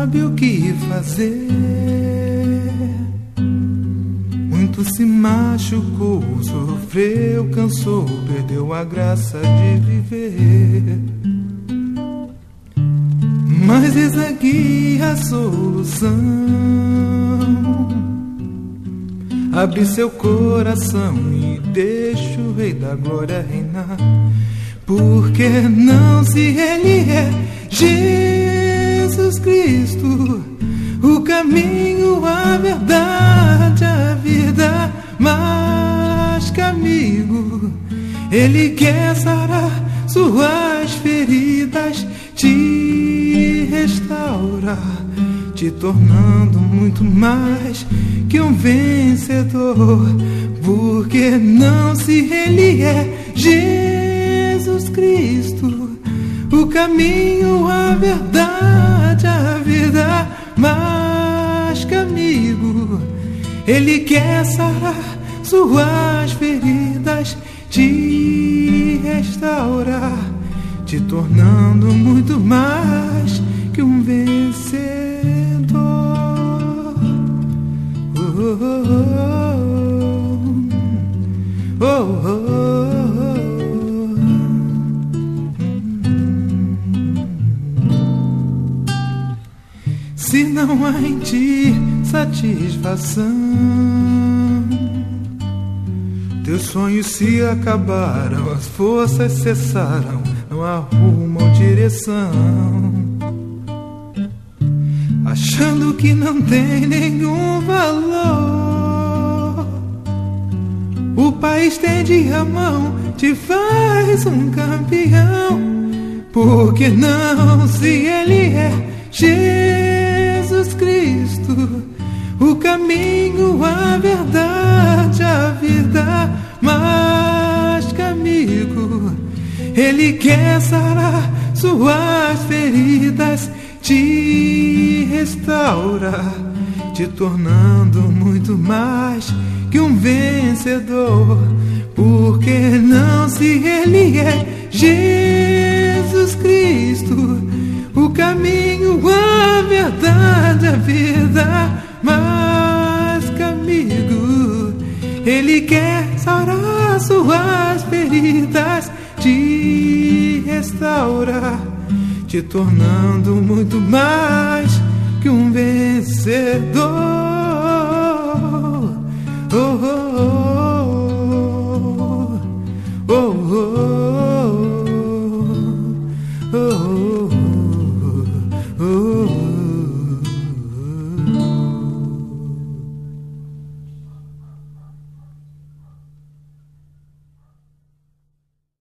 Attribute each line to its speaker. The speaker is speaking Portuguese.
Speaker 1: sabe o que fazer. Muito se machucou, sofreu, cansou, perdeu a graça de viver. Mas eis aqui a solução: abre seu coração e deixa o Rei da Glória reinar. Porque não, se Ele é Jesus Cristo, o caminho, a verdade, a vida, mais que amigo, Ele quer sarar suas feridas, te restaurar, te tornando muito mais que um vencedor. Porque não, se Ele é Jesus Cristo, o caminho, a verdade, a vida, mais que amigo, Ele quer sarar suas feridas, te restaurar, te tornando muito mais que um vencedor. Se não há em ti satisfação, teus sonhos se acabaram, as forças cessaram, não arrumam direção. Achando que não tem nenhum valor, o Pai estende a mão, te faz um campeão. Porque não, se Ele é Jesus Cristo, o caminho, a verdade, a vida, mais que amigo, Ele quer sarar suas feridas, te restaurar, te tornando muito mais que um vencedor. Porque não, se Ele é Jesus Cristo, o caminho, a verdade, a vida, mais que amigo, Ele quer sarar suas feridas, te restaurar, te tornando muito mais que um vencedor.